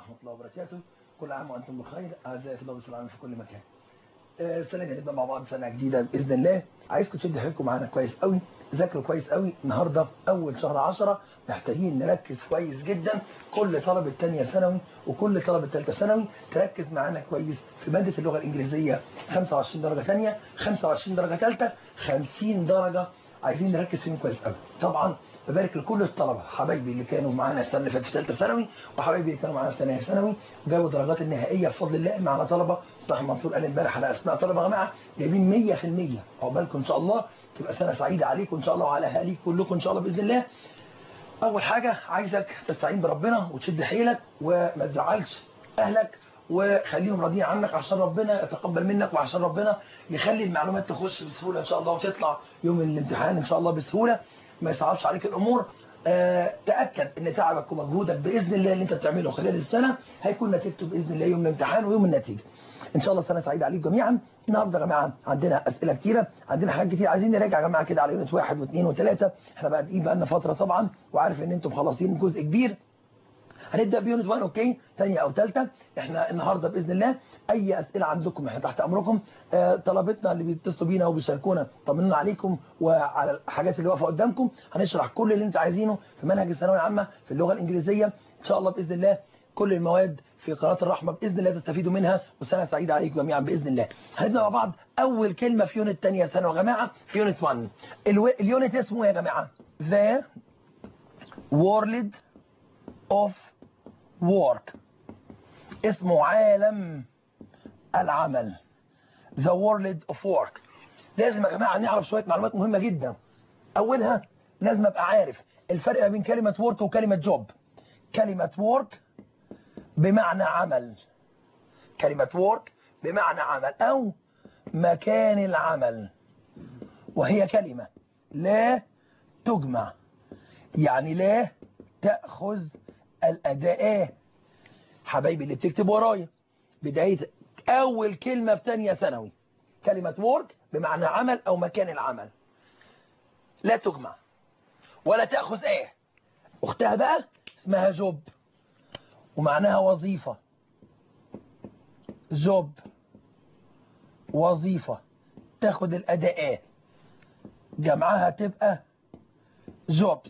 ورحمة الله وبركاته. كل عام وأنتم بخير أعزائي طلاب العالم في كل مكان. السنة دي هنبدأ مع بعض سنة جديدة بإذن الله. عايزكم تشدوا حيلكم معانا كويس قوي، ذاكروا كويس قوي. النهارده أول شهر 10 محتاجين نركز كويس جدا. كل طلبة تانية ثانوي وكل طلبة تالتة ثانوي تركز معانا كويس في مادة اللغة الإنجليزية. 25 درجة تانية، 25 درجة تالتة، 50 درجة عايزين نركز فيهم كويس قوي. طبعا ببارك لكل الطلبه حبايبي اللي كانوا معانا السنه اللي فاتت في ثالثه ثانوي، وحبايبي اللي كانوا معانا في ثانيه ثانوي وجابوا الدرجات النهائيه بفضل الله. معانا طلبه صلاح منصور قال امبارح على اسماء طلبه يا جماعه جايبين 100%. عقبالكم ان شاء الله، تبقى سنه سعيده عليكم ان شاء الله وعلى اهاليكم كلكم ان شاء الله باذن الله. اول حاجه عايزك تستعين بربنا وتشد حيلك وما تزعلش اهلك وخليهم راضيين عنك عشان ربنا يتقبل منك وعشان ربنا يخلي المعلومات تخش بسهوله ان شاء الله وتطلع يوم الامتحان ان شاء الله بسهوله، ما يصعبش عليك الامور. تاكد ان تعبك ومجهودك باذن الله اللي انت بتعمله خلال السنه هيكون نتيجته باذن الله يوم الامتحان ويوم النتيجه. ان شاء الله سنه سعيده عليكم جميعا. النهارده يا جماعه عندنا اسئله كتيره، عندنا حاجات كتير عايزين نراجع يا جماعه كده على يونت 1 و2 و3. احنا بقى لنا فتره طبعا وعارف ان انتم مخلصين جزء كبير. هنبدا بيونت 1 اوكي، ثانيه او ثالثه. احنا النهارده باذن الله اي اسئله عندكم احنا تحت امركم. طلبتنا اللي بيتصلوا بينا وبيشاركونا طمنونا عليكم وعلى الحاجات اللي واقفه قدامكم. هنشرح كل اللي انتوا عايزينه في منهج الثانويه العامه في اللغه الانجليزيه ان شاء الله باذن الله. كل المواد في قناه الرحمه باذن الله تستفيدوا منها، وسنه سعيده عليكم جميعا باذن الله. هنبدا مع بعض اول كلمه في يونت ثانيه ثانوي يا جماعه في يونت 1. اليونت اسمه ايه يا جماعه؟ The World of work. اسمه عالم العمل. The world of work. لازم يا جماعة نعرف شوية معلومات مهمة جدا. أولها لازم أبقى عارف الفرق ما بين كلمة work وكلمة job. كلمة work بمعنى عمل، كلمة work بمعنى عمل أو مكان العمل، وهي كلمة لا تجمع، يعني لا تأخذ الأداء. حبايبي اللي بتكتب ورايا بداية أول كلمة في ثانية ثانوي كلمة work بمعنى عمل أو مكان العمل، لا تجمع ولا تأخذ أختها بقى اسمها job ومعناها وظيفة. job وظيفة تاخد الأداء، جمعها تبقى jobs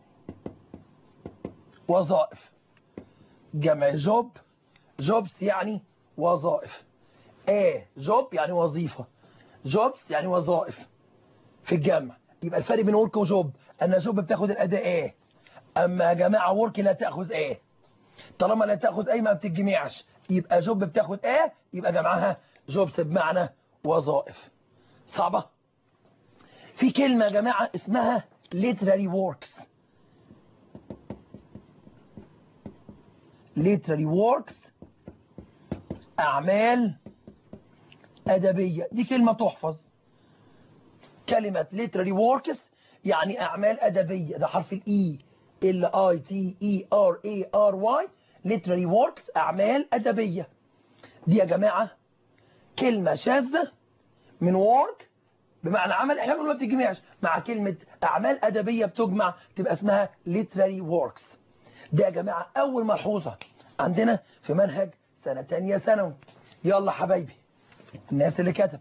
وظائف. جمع job jobs يعني وظائف. job يعني وظيفة، jobs يعني وظائف في الجمع. يبقى الفرق بين work وجوب ان job بتاخد الاداء اما يا جماعه work لا تاخذ طالما لا تاخذ ما بتتجمعش، يبقى job بتاخد يبقى جمعها jobs بمعنى وظائف. صعبه. في كلمه يا جماعه اسمها literary works. literary works أعمال أدبية. دي كلمة تحفظ. كلمة literary works يعني أعمال أدبية، ده حرف الإي LITERARY. literary works أعمال أدبية. دي يا جماعة كلمة شاذة من work بمعنى عمل، احنا ما بتجمعش مع كلمة أعمال أدبية بتجمع تبقى اسمها literary works. ده يا جماعة أول ملحوظة عندنا في منهج سنة تانية ثانوي. يلا حبايبي الناس اللي كتبت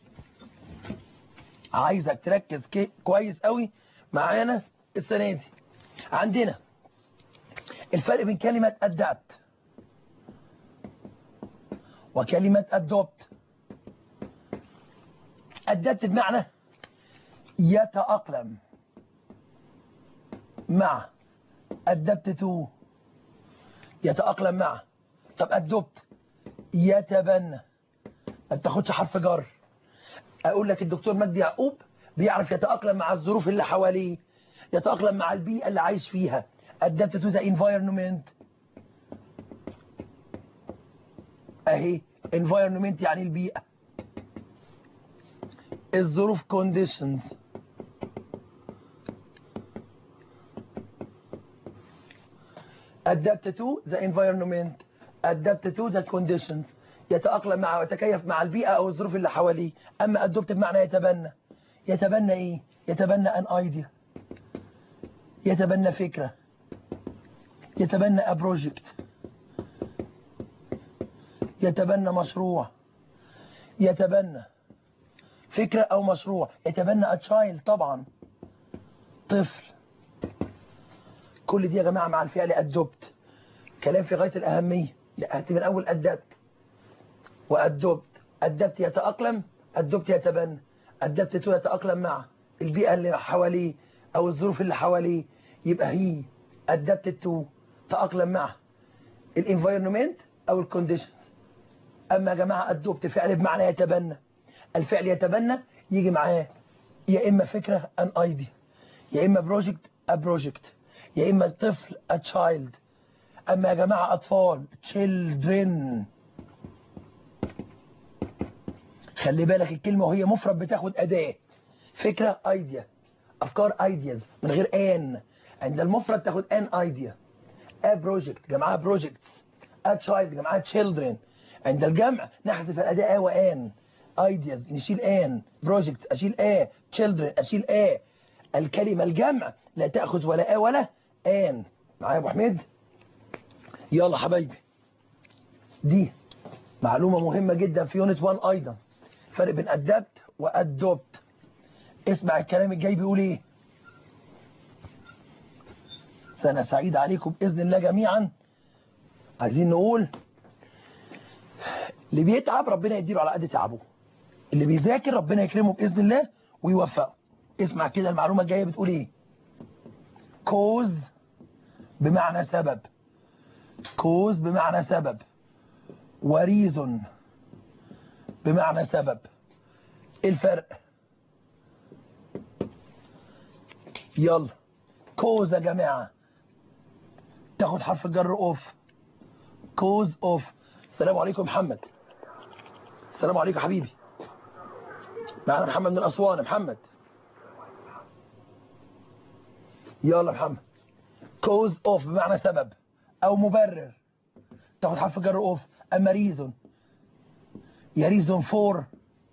عايزك تركز كويس قوي معانا السنة دي. عندنا الفرق بين كلمة adapt وكلمة adopt. adapt بمعنى يتأقلم مع، adapt to يتأقلم مع. طب adopt يتبنى، ما بتاخدش حرف جر. اقول لك الدكتور مجدي يعقوب بيعرف يتأقلم مع الظروف اللي حواليه، يتأقلم مع البيئة اللي عايش فيها. adapt to the environment اهي environment يعني البيئة، الظروف conditions. adapt to the environment adapt to the conditions يتأقلم مع ويتكيف مع البيئة أو الظروف اللي حواليه. أما adopt بمعنى يتبنى. يتبنى يتبنى an idea، يتبنى فكرة، يتبنى a project، يتبنى مشروع، يتبنى فكرة أو مشروع، يتبنى a child طبعا طفل. كل دي يا جماعة مع الفعل adopt. كلام في غاية الأهمية. هاتي من أول adopt وأدوبت. أدبت يتأقلم، أدوبت يتبنى. أدبت تو يتأقلم مع البيئة اللي حواليه أو الظروف اللي حواليه، يبقى هي أدبت تو تأقلم مع الانفايرمنت أو الكونديشنز. أما يا جماعة أدوبت فعل بمعنى يتبنى. الفعل يتبنى يجي معاه يا إما فكرة an idea، يا إما بروجكت a project، يا إما طفل a child. أما يا جماعة أطفال children. خلي بالك الكلمة وهي مفرد بتاخد أداة. فكرة ايديا، أفكار ايدياز من غير ان. عند المفرد تاخد ان ايديا. a project جمعها projects، a child جمعها children. عند الجمع نحذف الأداة وان. ايدياز نشيل ان، projects أشيل children أشيل الكلمة الجمع لا تأخذ ولا ولا ان. معايا يا أبو حميد؟ يلا حبايبي، دي معلومة مهمة جدا في يونت 1 أيضا. فرق بين adapt وadopt. اسمع الكلام الجاي بيقول ايه. سنة سعيدة عليكم بإذن الله جميعا. عايزين نقول اللي بيتعب ربنا يديله على قد تعبه، اللي بيذاكر ربنا يكرمه بإذن الله ويوفقه. اسمع كده المعلومة الجاية بتقول ايه. cause بمعنى سبب، cause بمعنى سبب، وريزون بمعنى سبب. ايه الفرق؟ يلا كوز يا جماعة تاخد حرف الجر اوف. كوز اوف. السلام عليكم محمد. السلام عليكم حبيبي. معنا محمد من أسوان. محمد يلا محمد. كوز اوف بمعنى سبب او مبرر، تاخد حرف الجر اوف. اما ريزون يا ريزون فور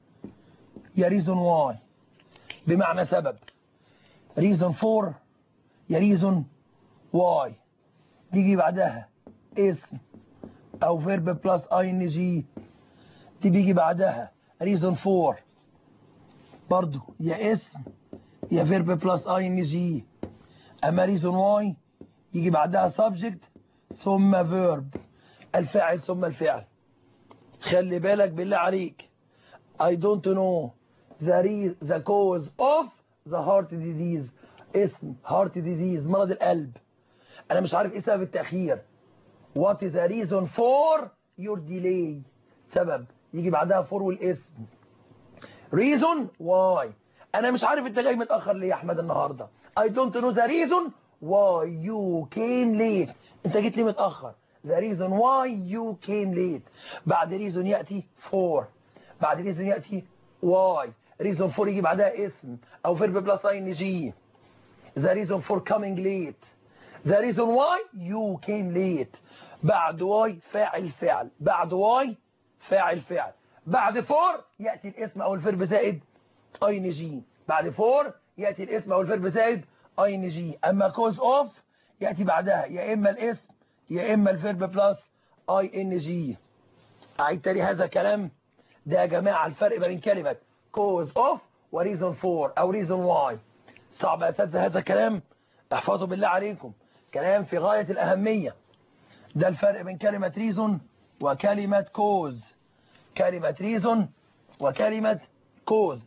يا ريزون واي بمعنى سبب. ريزون فور يا ريزون واي تيجي بعدها اسم او فيرب بلس اي ان جي. دي بيجي بعدها ريزون فور برضو يا اسم يا فيرب بلس اي ان جي. اما ريزون واي يجي بعدها سبجكت ثم فيرب، الفاعل ثم الفعل. خلي بالك بالله عليك. I don't know the cause of the heart disease. اسم heart disease مرض القلب. انا مش عارف ايه سبب التأخير. What is the reason for your delay. سبب يجي بعدها for والاسم. reason why. انا مش عارف انت جاي متأخر ليه يا احمد النهاردة. I don't know the reason why you came late. انت جيت ليه متأخر. the reason why you came late. بعد reason يأتي for، بعد reason يأتي why. reason for يجي بعدها اسم او verb plus ing. the reason for coming late. the reason why you came late. بعد why فاعل فعل، بعد why فاعل فعل، بعد for يأتي الاسم او الفيرب زائد ing. بعد for يأتي الاسم او الفيرب زائد ing. اما cause of يأتي بعدها يا اما الاسم يا اما الفيرب بلس ing. اعيد تاني هذا الكلام ده يا جماعة. الفرق بين كلمة cause of و reason for او reason why. صعب يا اساتذة هذا الكلام، احفظوا بالله عليكم، كلام في غاية الأهمية. ده الفرق بين كلمة reason وكلمة cause. كلمة reason وكلمة cause.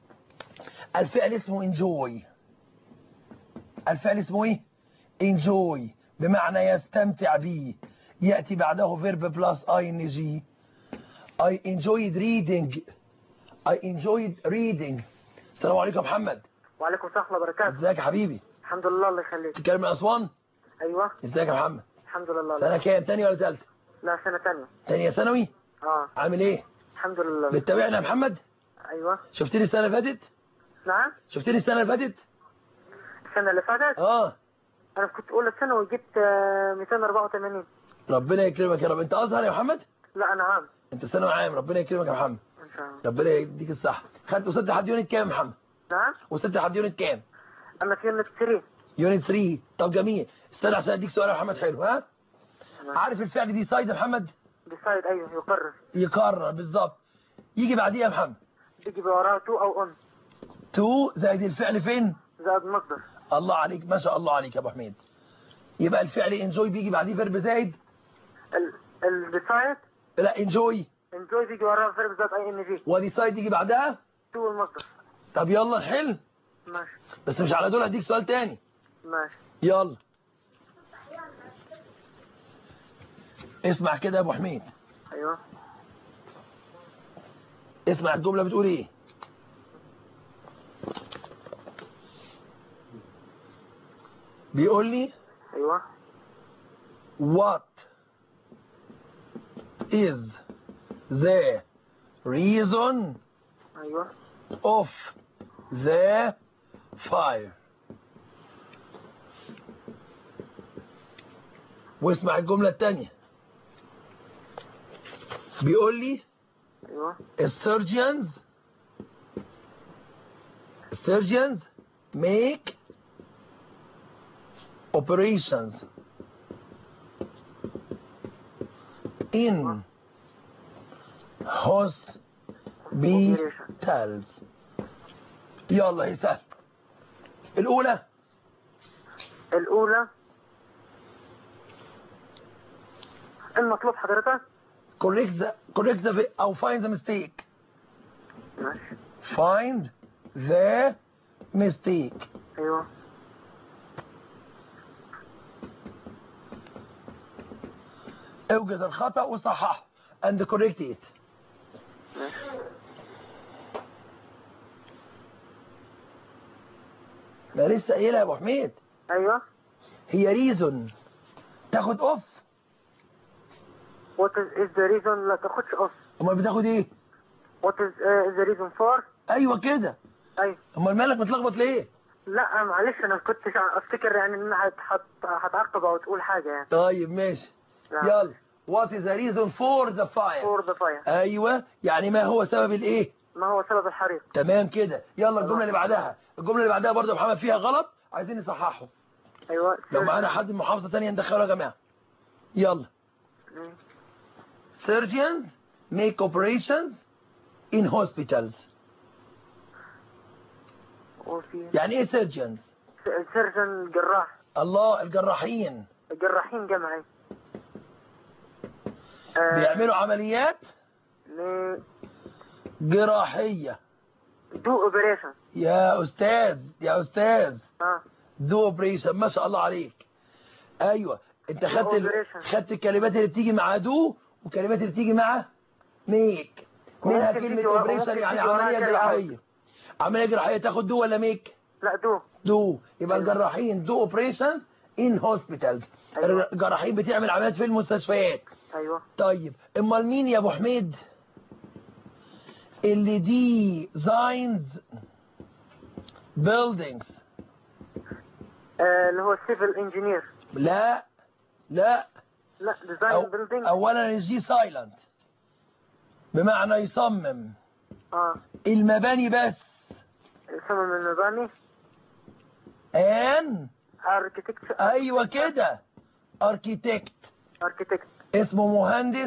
الفعل اسمه enjoy. الفعل اسمه ايه؟ enjoy بمعنى يستمتع به. يأتي بعده verb plus ing. I enjoyed reading. I enjoyed reading. السلام عليكم محمد. وعليكم السلام ورحمة الله وبركاته. ازيك يا حبيبي؟ الحمد لله الله يخليك. تتكلم من أسوان؟ ايوه. ازيك يا محمد؟ الحمد لله. سنة كام؟ تانية ولا تالتة؟ لا سنة تانية. تانية ثانوي؟ عامل ايه؟ الحمد لله. بتتابعنا يا محمد؟ ايوه. شفتني السنة اللي فاتت؟ نعم. شفتني السنة اللي فاتت؟ السنة اللي فاتت؟ انا كنت اولى ثانوي وجبت 284. ربنا يكرمك يا رب. انت ازهر يا محمد؟ لا انا عام. انت ثانوي عام. ربنا يكرمك يا محمد. ان شاء الله. ربنا يديك الصحة. وصلت لحد يونت كام يا محمد؟ نعم. وصلت لحد يونت كام؟ انا في يونت 3. يونت 3. طب جميل. استنى عشان اديك سؤال يا محمد حلو. ها؟ عارف الفعل ديسايد يا محمد؟ decide ايوه يقرر. يقرر بالظبط. يجي بعديه يا محمد؟ بيجي وراه to او on. to زائد الفعل فين؟ زائد مصدر. الله عليك، ما شاء الله عليك يا ابو حميد. يبقى الفعل enjoy بيجي بعديه فيرب زائد decide. لا enjoy بيجي وراه فيرب زائد ing. وديسايد يجي بعدها to المصدر. طب يلا نحل. ماشي. بس مش على دول، هديك سؤال تاني. ماشي. يلا اسمع كده يا ابو حميد. ايوه. اسمع الجمله بتقول ايه. بيقول لي ايوه. what is the reason ايوه. of the fire. واسمع الجملة التانية. بيقول لي ايوه. surgeons make operations in hospitals. يلا هي سهل. الأولى المطلوب حضرتك correct the أو find the mistake. ماشي. find the mistake. ايوه. اوجد الخطأ وصححه and correct it. ماشي. ما لسه قايلها يا ابو حميد. ايوه. هي reason تاخد off. what is the reason لا تاخدش off. امال بتاخد ايه؟ what is the reason for. ايوه كده. ايوه. امال مالك متلخبط ليه؟ لا معلش انا كنت افتكر يعني ان انا هتعقب او تقول حاجه يعني. طيب ماشي. يلا what is the reason for the fire. ايوه يعني ما هو سبب الايه؟ ما هو سبب الحريق. تمام كده. يلا الجمله اللي بعدها. الجمله اللي بعدها برضه يا محمد فيها غلط، عايزين نصححه. ايوه. لو معانا حد من محافظه ثانيه ندخله يا جماعه. يلا. surgeons make operations in hospitals. يعني ايه surgeons؟ surgeon جراح. الله، الجراحين جمعي. بيعملوا عمليات جراحية. do operation. يا أستاذ do operation. ما شاء الله عليك. أيوة أنت خدت الكلمات اللي بتيجي مع do والكلمات اللي بتيجي مع make. منها كلمة operation يعني عملية جراحية. عملية جراحية تاخد do ولا make؟ لا do. يبقى الجراحين do operations in hospitals. أيوة. الجراحين بتعمل عمليات في المستشفيات. ايوه. طيب امال مين يا ابو حميد اللي designs buildings؟ اللي هو civil engineer. لا design building. اولا الجي سايلنت بمعنى يصمم المباني بس. يصمم المباني. architect. ايوه كده architect. اسمه مهندس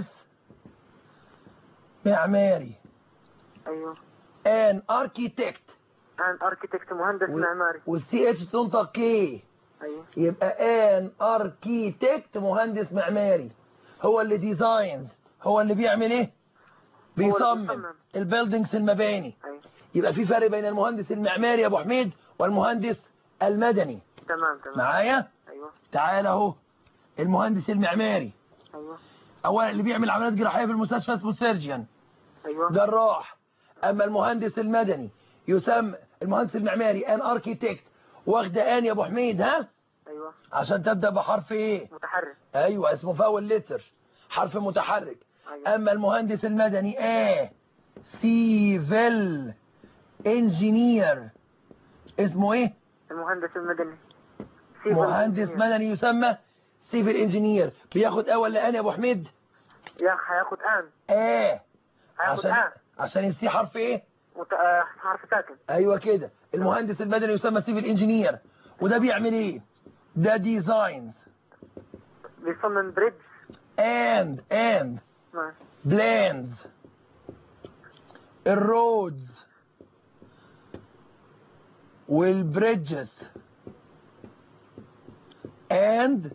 معماري. ايوه. an architect مهندس معماري. والسي اتش تنطق كي. ايوه. يبقى an architect مهندس معماري. هو اللي ديزاينز، هو اللي بيعمل ايه؟ بيصمم البيلدينجز المباني. ايوه. يبقى في فرق بين المهندس المعماري يا ابو حميد والمهندس المدني. تمام. معايا؟ ايوه. تعال اهو. المهندس المعماري ايوه. اولا اللي بيعمل عمليات جراحيه في المستشفى اسمه سيرجن. ايوه. جراح. اما المهندس المدني يسمى المهندس المعماري ان اركيتكت. واخده ان يا ابو حميد ها؟ ايوه. عشان تبدا بحرف ايه؟ متحرك. ايوه اسمه فاول لتر، حرف متحرك. أيوة. اما المهندس المدني سيفل انجينير. اسمه ايه؟ المهندس المدني. مهندس مدني يسمى سيفل انجينير. بياخد ولا ان يا ابو حميد؟ هياخد ان. عشان السي حرف ايه؟ حرف ساكن. ايوه كده. المهندس المدني يسمى سيفل انجينير. وده بيعمل ايه؟ ده ديزاينز. بيصمم بريدج. ماشي. بلانز، الرودز والبريدجز and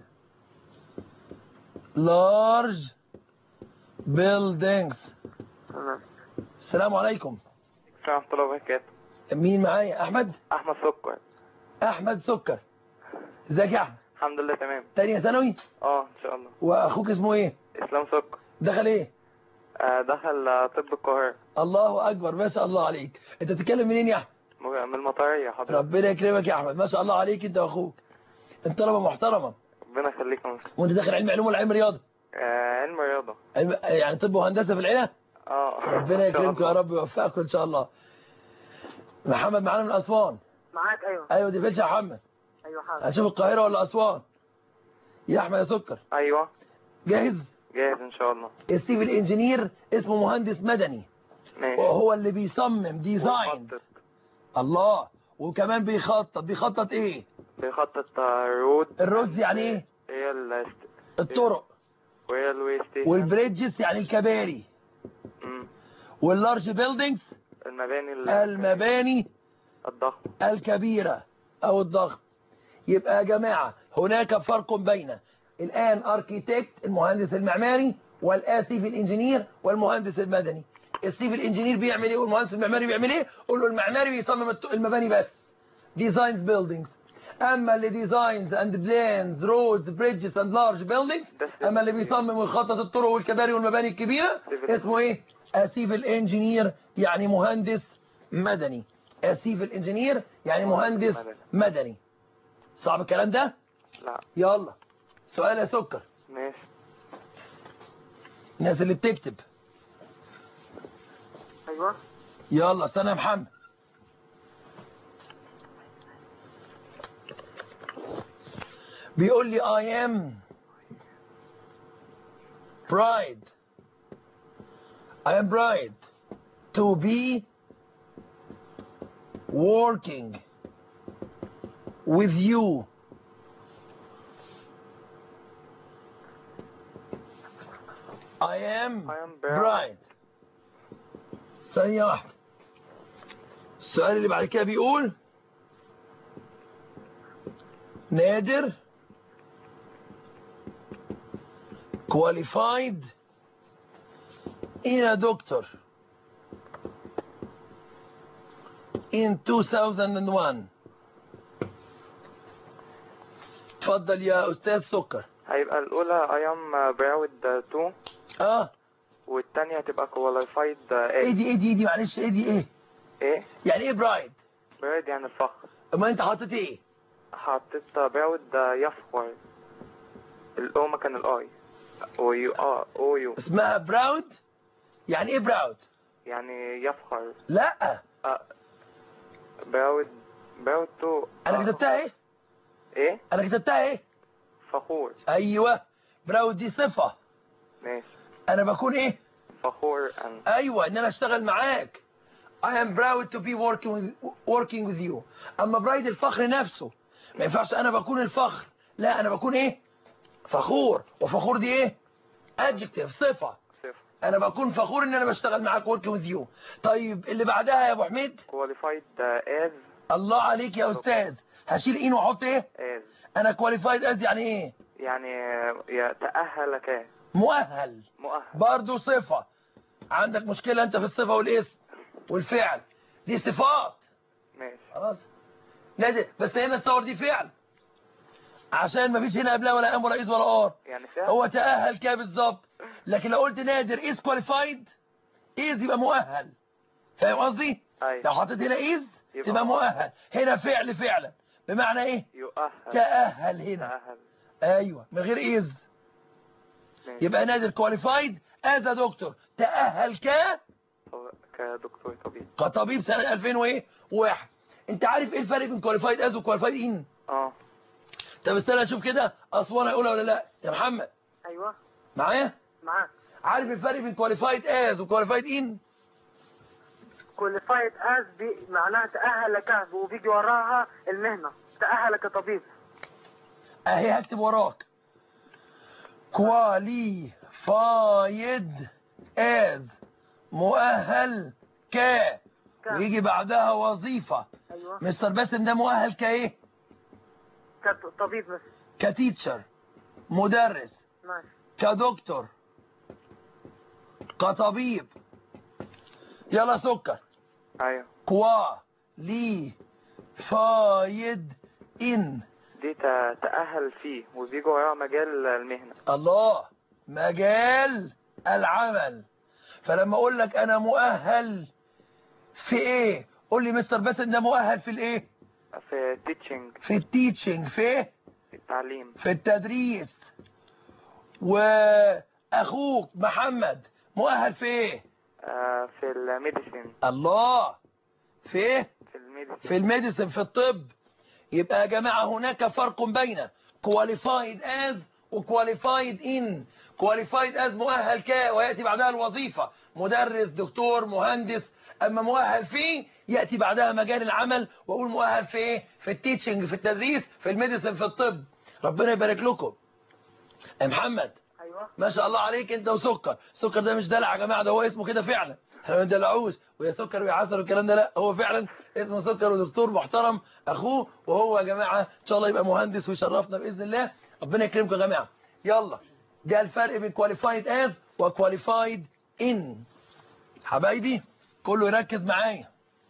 large buildings. تمام. السلام عليكم. السلام ورحمة الله وبركاته. مين معايا؟ احمد. احمد سكر. احمد سكر. ازيك يا احمد؟ الحمد لله تمام. تانية ثانوي؟ ان شاء الله. واخوك اسمه ايه؟ اسلام سكر. دخل ايه؟ دخل طب القاهرة. الله اكبر، ما شاء الله عليك. انت بتتكلم منين يا احمد؟ من المطرية حضرتك. ربنا يكرمك يا احمد، ما شاء الله عليك انت واخوك. انت طلبه محترمه. ربنا يخليك يا مصر. وانت داخل علم علوم ولا علم رياضه؟ علم رياضة. يعني طب وهندسه في العيله؟ ربنا يكرمكم يا رب ويوفقكم ان شاء الله. محمد معانا من اسوان. معاك. ايوه. ايوه دي فيش يا محمد. ايوه حاضر. هنشوف القاهره ولا اسوان؟ يا احمد يا سكر. ايوه جاهز؟ جاهز ان شاء الله. السيفل انجينير اسمه مهندس مدني. ماشي. وهو اللي بيصمم ديزاين. الله. وكمان بيخطط ايه؟ بيخطط رود. الرودز يعني ايه؟ هي الطرق. وهي الوي ستيشن. والبريدجز يعني الكباري. واللارج بيلدينجز المباني الضخمة الكبيرة او الضخم. يبقى يا جماعة هناك فرق بين الان اركيتكت المهندس المعماري والسيفل انجينير والمهندس المدني. السيفل انجينير بيعمل ايه والمهندس المعماري بيعمل ايه؟ قول له المعماري بيصمم المباني بس، ديزاينز بيلدينجز. اما اللي ديزاينز اند بلانز رودز بريدجز اند لارج بيلدينجز، اما اللي بيصمم ويخطط الطرق والكباري والمباني الكبيرة اسمه ايه؟ السيفل انجينير، يعني مهندس مدني. السيفل انجينير يعني مهندس مدني. صعب الكلام ده؟ لا. يلا سؤال يا سكر. ماشي. الناس اللي بتكتب. ايوه. يلا استنى يا محمد. بيقول لي I am bride to be working with you. I am bride. ثانية واحدة. السؤال اللي بعد كده بيقول نادر qualified in a doctor in 2001. اتفضل يا استاذ سكر. هيبقى الاولى I am proud to. والتانية هتبقى qualified ايه دي معلش ايه يعني ايه برايد؟ برايد يعني الفخر. اما انت حطيت ايه؟ حطيت براود يفخر. الاو مكان الاي او اسمها براود. يعني ايه براود؟ يعني يفخر. لا براود تو. انا كتبتها ايه؟ انا كتبتها ايه؟ فخور. ايوه براود دي صفة. ماشي. انا بكون ايه؟ فخور ايوه ان انا اشتغل معاك. I am proud to be working with you. اما برايد الفخر نفسه ما ينفعش انا بكون الفخر، لا انا بكون ايه؟ فخور. وفخور دي ايه؟ adjective صفة. انا بكون فخور ان انا بشتغل معاك working with you. طيب اللي بعدها يا ابو حميد؟ qualified as. الله عليك يا استاذ. هشيل ان واحط ايه؟ as. انا qualified as يعني ايه؟ يعني يتأهل ك. مؤهل. برضو صفة. عندك مشكلة انت في الصفة والاسم والفعل، دي صفات. ماشي خلاص نادر. بس هنا التصور دي فعل عشان ما فيش هنا قبلها ولا ام ولا از ولا ار. يعني فعل. هو تأهل كده بالظبط. لكن لو قلت نادر از كواليفايد، از يبقى مؤهل. فاهم قصدي؟ أيوة. لو حطيت هنا از تبقى مؤهل. هنا فعل فعلا بمعنى ايه؟ يؤهل. تأهل هنا. تأهل. ايوه من غير از. يبقى نادر كواليفايد از دكتور، تأهل كدكتور طبيب. كطبيب سنة 2001. انت عارف ايه الفرق بين كواليفايد از وكواليفايد ان؟ طب استنى نشوف كده اسوان هيقولها ولا لا يا محمد. ايوه معايا؟ معاك. عارف الفرق بين كواليفايد از وكواليفايد ان؟ كواليفايد از دي معناها تأهل لك وبيجي وراها المهنة، تأهل كطبيب. اهي هكتب وراك. كواليفايد qualified as مؤهل ويجي بعدها وظيفة. ايوه. مستر باسم ده مؤهل كايه؟ كطبيب مثلا. كتيتشر، مدرس. ماشي. كدكتور، كطبيب. يلا سكر. ايوه. qualified in دي تأهل فيه وبيجي وراها مجال المهنة. الله، مجال العمل. فلما اقول لك انا مؤهل في ايه، قول لي مستر باسم ده مؤهل في الايه؟ في تيتشنج. في التيتشنج. في التعليم. في التدريس. واخوك محمد مؤهل في ايه؟ في الميديسين. الله، في ايه؟ في الميديسين. في الميديسين، في الطب. يبقى يا جماعة هناك فرق بين qualified as و qualified in. qualified as مؤهل ويأتي بعدها الوظيفة، مدرس، دكتور، مهندس. أما مؤهل فيه يأتي بعدها مجال العمل، وأقول مؤهل في إيه؟ في التيتشنج، في التدريس، في الميديسين، في الطب. ربنا يبارك لكم. يا محمد. ايوه. ما شاء الله عليك انت وسكر. سكر ده مش دلع يا جماعة، ده هو اسمه كده فعلا. احنا ما ندلعوش ويا سكر ويا عسل والكلام ده، لا، هو فعلا اسمه سكر ودكتور محترم اخوه. وهو يا جماعة ان شاء الله يبقى مهندس ويشرفنا باذن الله. ربنا يكرمكم يا جماعة. يلا، ده الفرق بين qualified as و qualified in. حبايبي كله يركز معايا.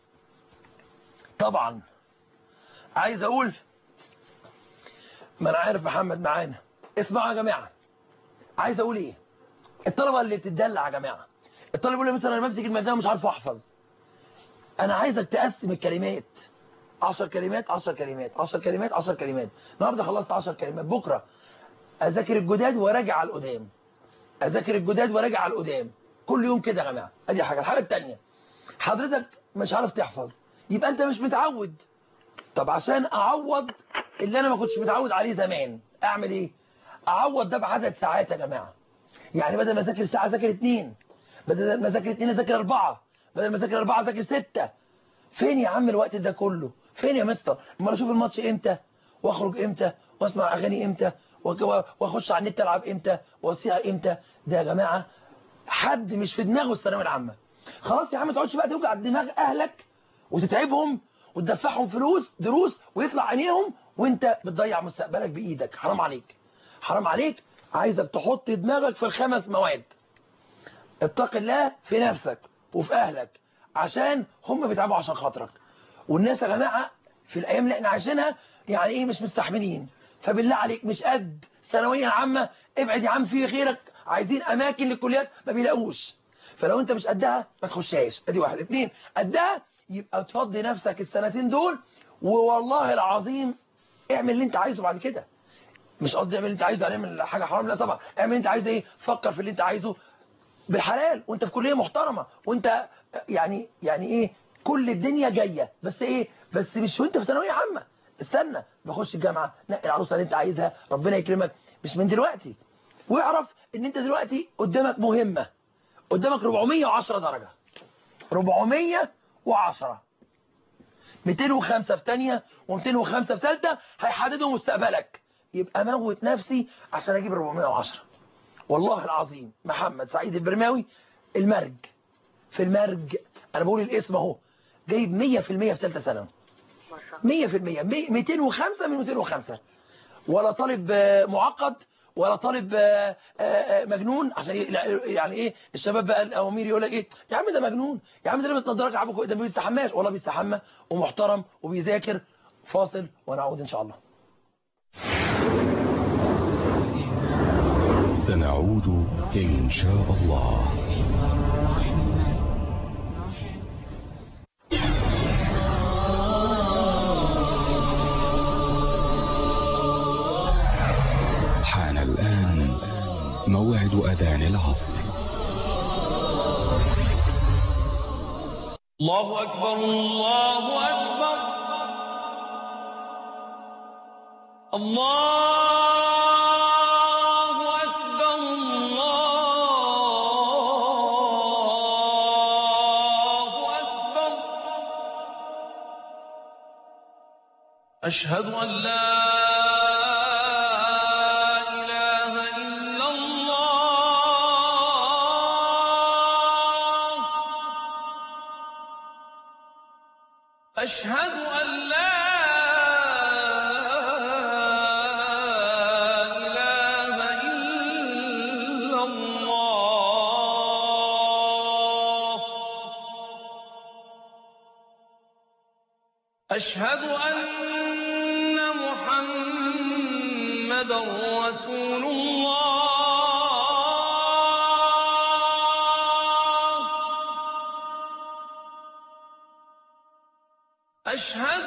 طبعا عايز اقول، ما انا عارف محمد معانا. اسمعوا يا جماعة، عايز اقول ايه؟ الطلبة اللي بتدلع يا جماعة، الطالب يقول لي مثلا انا بمسك المادة مش عارف احفظ. انا عايزك تقسم الكلمات 10 كلمات 10 كلمات 10 كلمات 10 كلمات. النهارده خلصت 10 كلمات، بكره اذاكر الجداد وراجع على القدام، اذاكر الجداد وراجع على القدام، كل يوم كده يا جماعه. ادي حاجه. الحاجه الثانيه، حضرتك مش عارف تحفظ، يبقى انت مش متعود. طب عشان اعوض اللي انا ما كنتش متعود عليه زمان اعمل ايه؟ اعوض ده بعدد ساعات يا جماعه. يعني بدل ما اذاكر ساعه اذاكر 2، بدل ما اذاكر 2 اذاكر 4، بدل ما اذاكر 4 اذاكر 6. فين يا عم الوقت ده كله؟ فين يا مستر؟ امال اشوف الماتش امتى؟ واخرج امتى؟ واسمع اغاني امتى؟ واخش على النت العب امتى؟ واصيع امتى؟ ده يا جماعه حد مش في دماغه الثانويه العامه. خلاص يا عم ما تقعدش بقى توجع دماغ اهلك وتتعبهم وتدفعهم فلوس دروس ويطلع عينيهم وانت بتضيع مستقبلك بايدك. حرام عليك، حرام عليك. عايزك تحط دماغك في ال5 مواد. اتق الله في نفسك وفي اهلك، عشان هم بيتعبوا عشان خاطرك. والناس يا جماعه في الايام اللي احنا عايشينها يعني ايه مش مستحملين. فبالله عليك مش قد ثانويه عامه، ابعد يا عم في غيرك عايزين اماكن للكليات ما بيلاقوش. فلو انت مش قدها ما تخشهاش. ادي 1. 2، قدها يبقى تفضي نفسك السنتين دول، والله العظيم اعمل اللي انت عايزه بعد كده. مش قصدي اعمل اللي انت عايزه، اعمل حاجه حرام، لا طبعا. اعمل اللي انت عايزه ايه، فكر في اللي انت عايزه بالحلال وانت في كليه محترمه، وانت يعني ايه كل الدنيا جايه. بس ايه، بس مش وانت في ثانويه عامه. استنى بخش الجامعه، نقي العروسه اللي انت عايزها، ربنا يكرمك، مش من دلوقتي. واعرف ان انت دلوقتي قدامك مهمه، قدامك 410 درجه، 410، 205 في ثانيه و205 في ثالثه هيحددوا مستقبلك. يبقى موت نفسي عشان اجيب 410. والله العظيم محمد سعيد البرماوي المرج، في المرج، انا بقول الاسم اهو، جايب 100% في ثالثه ثانوي. 100%، 205 من 205. ولا طالب معقد ولا طالب مجنون. عشان يعني ايه الشباب بقى الاوامير يقول لك ايه يا عم ده مجنون، يا عم ده لابس نظارات عبوك، ده ما بيستحماش. والله بيستحمى ومحترم وبيذاكر. فاصل ونعود ان شاء الله. سنعود إن شاء الله. حان الآن موعد أذان العصر. الله أكبر الله أكبر الله أشهد أن لا إله إلا الله أشهد أن لا إله إلا الله. أشهد أن محمدا رسول الله. أشهد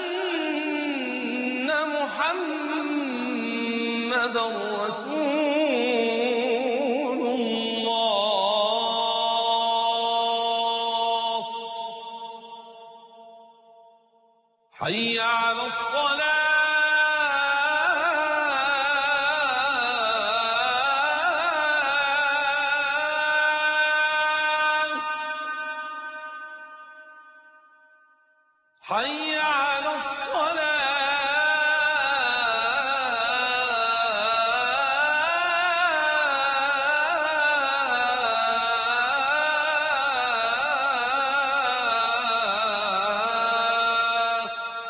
أن محمدا رسول الله. حي على الصلاة. حي على الصلاة.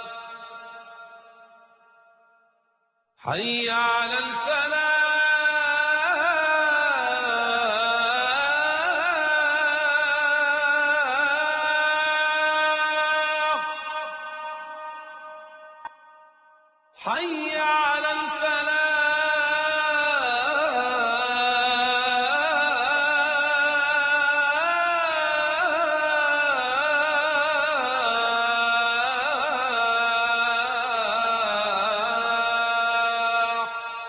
حي على الفلاح. حي على الفلاح.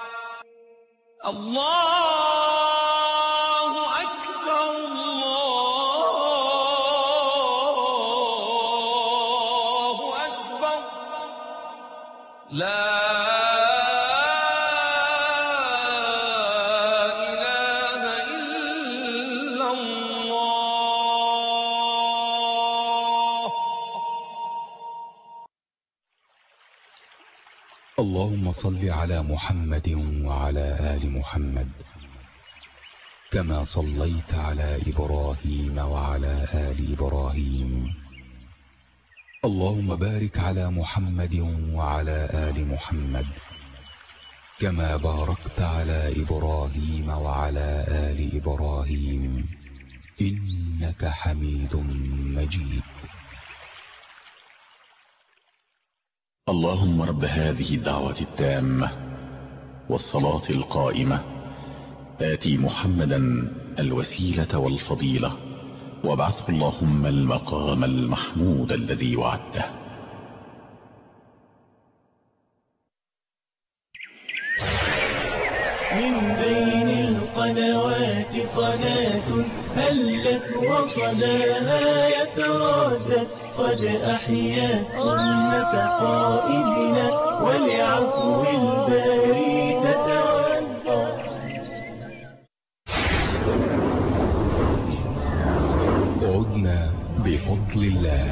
الله أكبر الله أكبر. لا إله إلا الله. اللهم صل على محمد وعلى آل محمد كما صليت على إبراهيم وعلى آل إبراهيم. اللهم بارك على محمد وعلى آل محمد كما باركت على إبراهيم وعلى آل إبراهيم إنك حميد مجيد. اللهم رب هذه الدعوة التامة والصلاة القائمة آتي محمدا الوسيلة والفضيلة وابعثه اللهم المقام المحمود الذي وعدته. من بين القنوات قناة هلت وصداها يتردد قد أحيا سنة قائدنا ولعفو الباري تتودد. عدنا بفضل الله.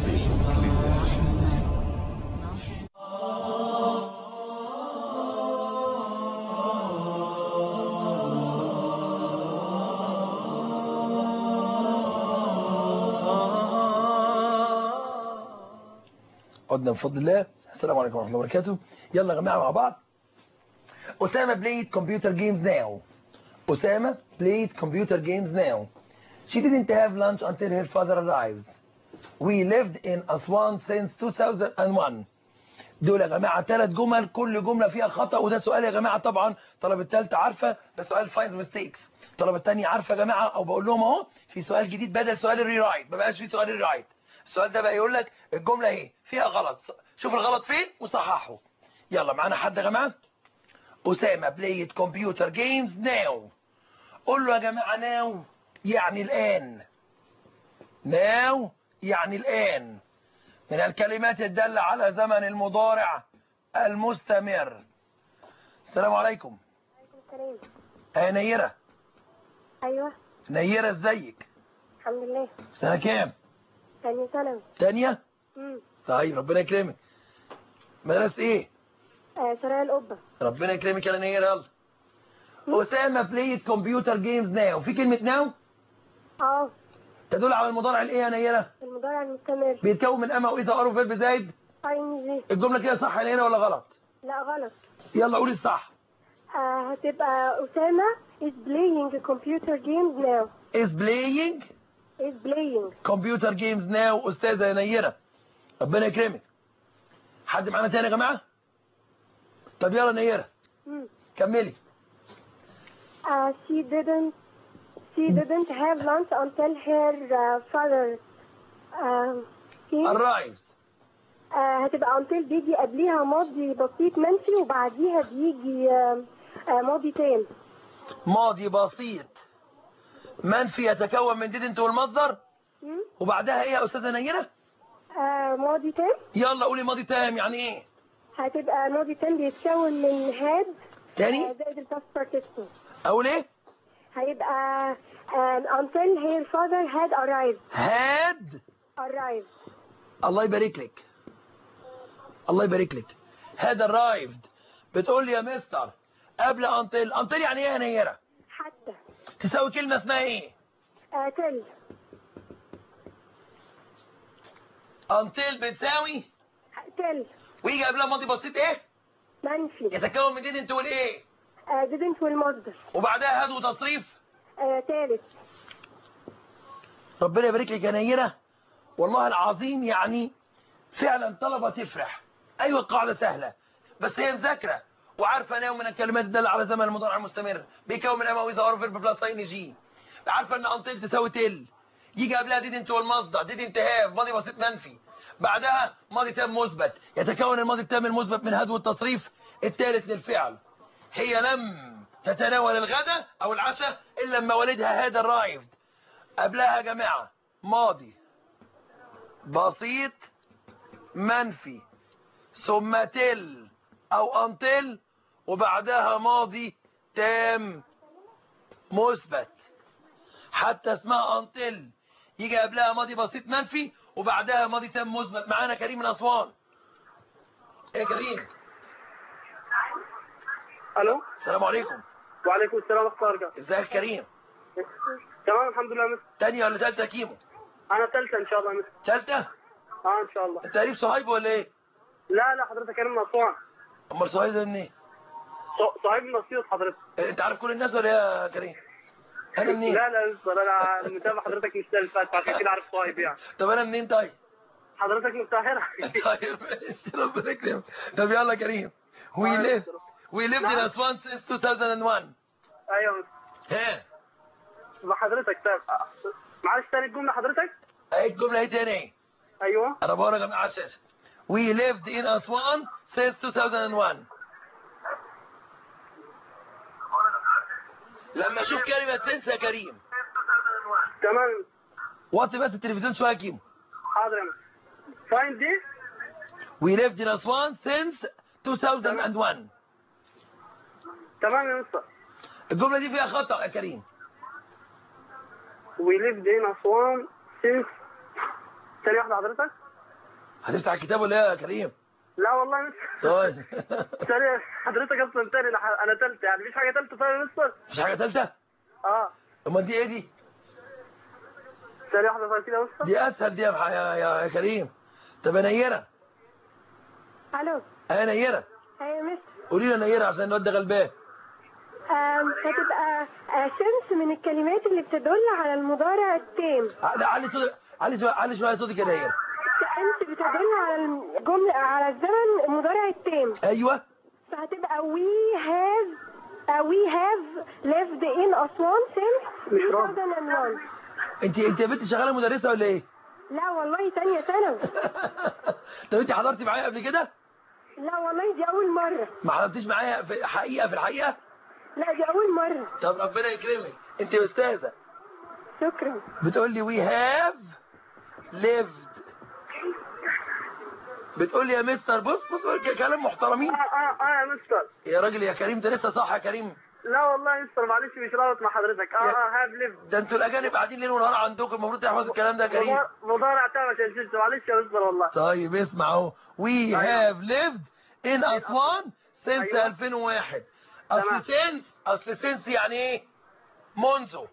عدنا بفضل الله. السلام عليكم ورحمة الله وبركاته. يلا يا جماعة مع بعض. أسامة played computer games now. أسامة played computer games now. She didn't have lunch until her father arrived. We lived in Aswan since 2001. دول يا جماعة 3 جمل، كل جملة فيها خطأ، وده سؤال يا جماعة. طبعا طلبة الثالثة عارفة ده سؤال find mistakes. طلبة الثانية عارفة يا جماعة، أو بقول لهم أهو في سؤال جديد بدل سؤال الريرايت، ما بقاش في سؤال الريرايت. السؤال ده بقى يقول لك الجملة اهي فيها غلط، شوف الغلط فين وصححه. يلا معانا حد يا جماعة. أسامة played computer games now. قول له يا جماعة now يعني الآن. now يعني الآن من الكلمات الدالة على زمن المضارع المستمر. السلام عليكم. وعليكم السلام. نيرة. ايوه نيرة ازيك؟ الحمد لله. سنة كام؟ ثانية ثانوي. تانية؟ طيب ربنا يكرمك. مدرسة ايه؟ شارع القبة. ربنا يكرمك يا نيرة. يلا. أسامة played computer games now. في كلمة now؟ تدل على المضارع الايه يا نيره؟ المضارع المستمر. بيتكون من اما واذا ار وفيرب زايد ing. الجمله كده صح يا نيره ولا غلط؟ لا غلط. يلا قولي الصح. هتبقى أسامة is playing computer games now. is playing computer games now. استاذه نيره ربنا يكرمك. حد معانا تاني يا جماعه؟ طب يلا نيره كملي. She didn't have lunch until her father came. arrived. هتبقى until بيجي قبليها ماضي بسيط منفي وبعديها بيجي ماضي تام. ماضي بسيط منفي يتكون من didn't والمصدر وبعدها ايه يا استاذه نيره؟ ماضي تام. يلا قولي ماضي تام يعني ايه؟ هتبقى ماضي تام بيتكون من had تاني زائد الباست بارتيسيبل. اقول ايه؟ هيبقى until her father had arrived. الله يبارك لك. الله يبارك لك. had arrived. بتقول لي يا مستر قبل until يعني ايه يا نيره؟ حتى. تساوي كلمه اسمها ايه؟ till. until بتساوي till. ويجي قبلها ماضي بسيط ايه؟ منفي. يتكون من didn't والايه؟ didn't والمصدر. وبعدها had وتصريف ثالث. ربنا يبارك لك يا نيره. والله العظيم يعني فعلا طلبه تفرح. ايوه القاعده سهله بس هي مذاكره وعارفه ان من الكلمات تدل على زمن المضارع المستمر بيكون من اما واذا ار فيرب بلس اي جي. عارفه ان انتل تساوي تل يجي قبلها didn't والمصدر didn't have ماضي بسيط منفي بعدها ماضي تام مثبت يتكون الماضي التام المثبت من هاد والتصريف الثالث للفعل. هي لم تتناول الغداء او العشاء الا لما والدها هذا arrived. قبلها يا جماعه ماضي بسيط منفي ثم تل او انتل وبعدها ماضي تام مثبت. حتى اسمها انتل يجي قبلها ماضي بسيط منفي وبعدها ماضي تام مثبت. معانا كريم من اسوان. ايه يا كريم؟ الو السلام عليكم. وعليكم السلام ورحمه الله وبركاته. ازيك يا كريم؟ تمام الحمد لله. مستر تانية ولا ثالثه يا كيمو؟ انا ثالثه ان شاء الله. مستر ثالثه؟ ان شاء الله. انت قريب صهيب ولا ايه؟ لا حضرتك انا من اسوان. امال صهيب ده منين؟ صهيب من اسيوط حضرتك. انت عارف كل الناس ولا ايه يا كريم؟ انا منين؟ لا مستر انا متابع حضرتك مش اللي فات عشان كده عارف صهيب يعني. طب انا منين طيب؟ حضرتك من القاهره. طيب ماشي ربنا يكرمك. طب يلا يا كريم. We lived in Aswan since 2001. ايوه مستر. ايه؟ حضرتك معلش تاني الجمله حضرتك؟ ايه الجمله ايه تاني؟ ايوه انا بقول لك على الشاشه. We lived in Aswan since 2001. لما اشوف كلمه تنسى يا كريم. تمام. وطي بس التلفزيون شويه يا كيمو. حاضر يا مستر. فاين دي؟ We lived in Aswan since 2001. تمام يا مستر. الجمله دي فيها خطا يا كريم. We lived in Aswan since. ثانية واحدة حضرتك. هتفتح الكتاب ولا ايه يا كريم؟ لا والله مستر. طيب. ثانية حضرتك اصلا تاني انا ثالثة يعني مفيش حاجة ثالثة طيب يا مستر؟ مفيش حاجة ثالثة؟ امال دي ايه دي؟ ثانية واحدة طيب كده يا مستر. دي اسهل دي يا كريم. طب يا نيرة. الو. يا نيرة. ايوه يا مستر. قولي لي نيرة عشان الواد ده غلبان. هتبقى سنس من الكلمات اللي بتدل على المضارع التام. علي شويه صوتك يا نيرة. سنس بتدل على الجمله على الزمن المضارع التام. ايوه. فهتبقى we have lived in Aswan since 2001. انت يا بنتي شغاله مدرسه ولا ايه؟ لا والله ثانيه ثانوي. طب انت حضرتي معايا قبل كده؟ لا والله دي اول مره. ما حضرتيش معايا في الحقيقه؟ لا دي اول مره. طب ربنا يكرمك. انت استاذه. شكرا. بتقول لي we have lived. بتقول لي يا مستر بص كلام محترمين. يا مستر. يا راجل يا كريم ده لسه صح يا كريم. لا والله يا مستر معلش مش رابط مع حضرتك. هاف ليفد. ده انتوا الاجانب قاعدين ليل ونهار عندكم المفروض تحفظوا الكلام ده يا كريم. مضارع تام عشان شلت معلش يا مستر والله. طيب اسمع اهو. we have lived in Aswan since 2001. اصل سنس يعني ايه؟ منذ.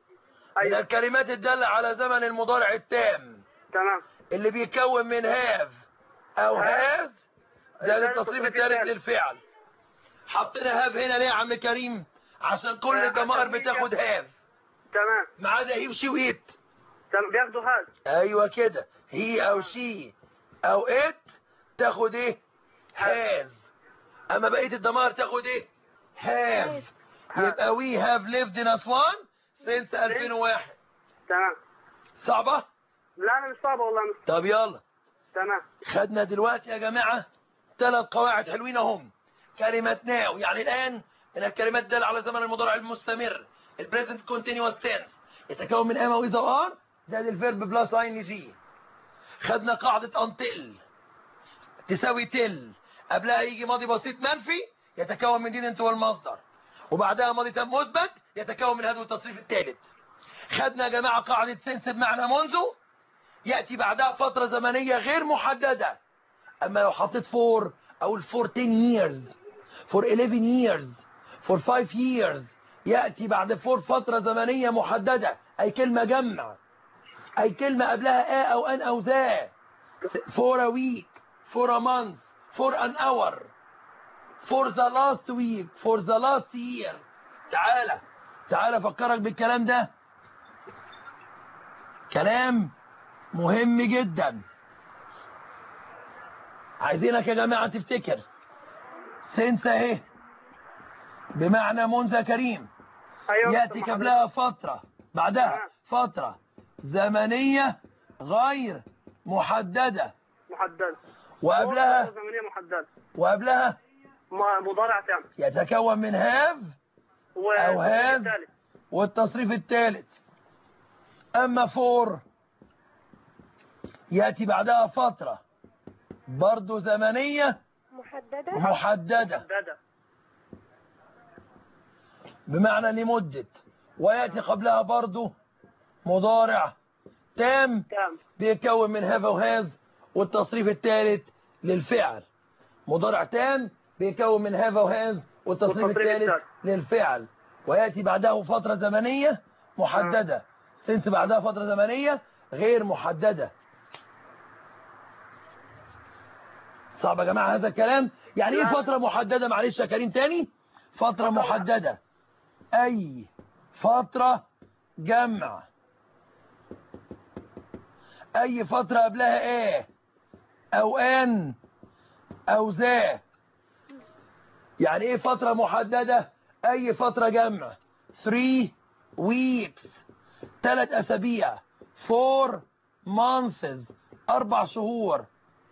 من الكلمات الدالة على زمن المضارع التام. تمام. اللي بيتكون من هاف او هاز زائد التصريف الثالث للفعل. حطينا هاف هنا ليه يا عم كريم؟ عشان كل الضمائر بتاخد هاف. تمام. ما عدا هي وشي وإت. تمام، بياخدوا هاز. ايوه كده، هي او شي او إت تاخد ايه؟ هاز. اما بقية الضمائر تاخد ايه؟ هاف. يبقى we have lived in Aswan since 2001. تمام. صعبة؟ لا انا مش صعبة والله. طب يلا. تمام. خدنا دلوقتي يا جماعة 3 قواعد حلوين اهم. كلمة ناو يعني الآن من الكلمات الدالة على زمن المضارع المستمر. البريزنت كونتينيوس تنس يتكون من ام وإذا وار زائد الفيرب بلس اي جي. خدنا قاعدة انتل تساوي تل، قبلها يجي ماضي بسيط منفي يتكون من didn't والمصدر، وبعدها ماضي تام مثبت يتكون من هذا والتصريف الثالث. خدنا يا جماعة قاعدة سنس بمعنى منذ يأتي بعدها فترة زمنية غير محددة. أما لو حطيت فور أو for 10 years for 11 years for 5 years يأتي بعد فور فترة زمنية محددة، أي كلمة جمع، أي كلمة قبلها أو أن أو ذا. for a week for a month for an hour for the last week for the last year. تعالى أفكرك بالكلام ده، كلام مهم جدا. عايزينك يا جماعة تفتكر سنس اهي بمعنى منذ كريم. يأتي قبلها فترة بعدها فترة زمنية غير محددة. وقبلها زمنية محددة. وقبلها مضارع تام يتكون من هاف أو هاز والتصريف الثالث. أما فور يأتي بعدها فترة برضو زمنية محددة بمعنى لمدة، ويأتي قبلها برضو مضارع تام بيكون من هاف وهاز والتصريف الثالث للفعل. مضارع تام بيكون من هاف وهاز والتصريف الثالث للفعل، ويأتي بعده فترة زمنية محددة. سنس بعدها فترة زمنية غير محددة. صعب يا جماعة هذا الكلام؟ يعني ايه فترة محددة؟ معلش يا كريم تاني. فترة محددة أي فترة جمع، أي فترة قبلها ايه أو أن أو ذا. يعني ايه فترة محددة؟ أي فترة جمع. 3 weeks 3 أسابيع. 4 months 4 شهور.